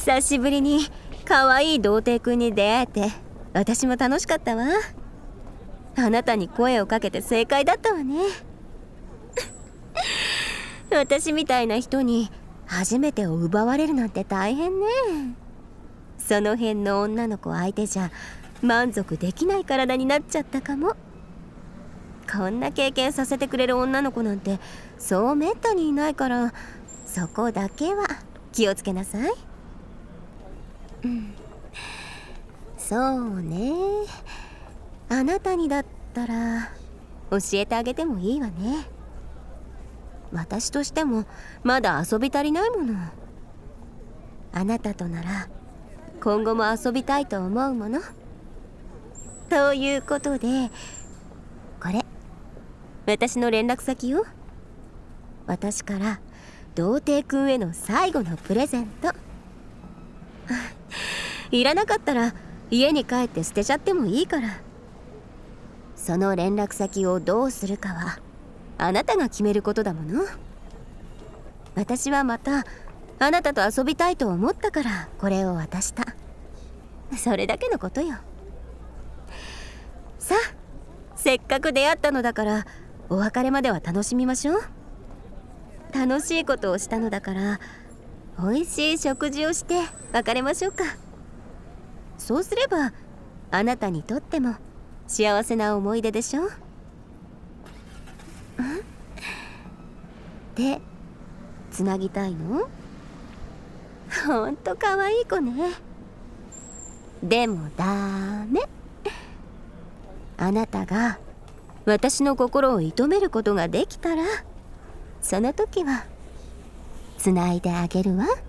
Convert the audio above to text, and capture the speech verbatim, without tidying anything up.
久しぶりに可愛い童貞くんに出会えて私も楽しかったわ。あなたに声をかけて正解だったわね。私みたいな人に初めてを奪われるなんて大変ね。その辺の女の子相手じゃ満足できない体になっちゃったかも。こんな経験させてくれる女の子なんてそうめったにいないから、そこだけは気をつけなさい。うん、そうね。あなたにだったら教えてあげてもいいわね。私としてもまだ遊び足りないもの。あなたとなら今後も遊びたいと思うもの。ということで、これ私の連絡先よ。私から童貞くんへの最後のプレゼント。いらなかったら家に帰って捨てちゃってもいいから。その連絡先をどうするかはあなたが決めることだもの。私はまたあなたと遊びたいと思ったからこれを渡した。それだけのことよ。さあ、せっかく出会ったのだからお別れまでは楽しみましょう。楽しいことをしたのだから美味しい食事をして別れましょうか。そうすればあなたにとっても幸せな思い出でしょ。んで、つなぎたいの？ほんとかわいい子ね。でもダメ。あなたが私の心を射止めることができたら、その時はつないであげるわ。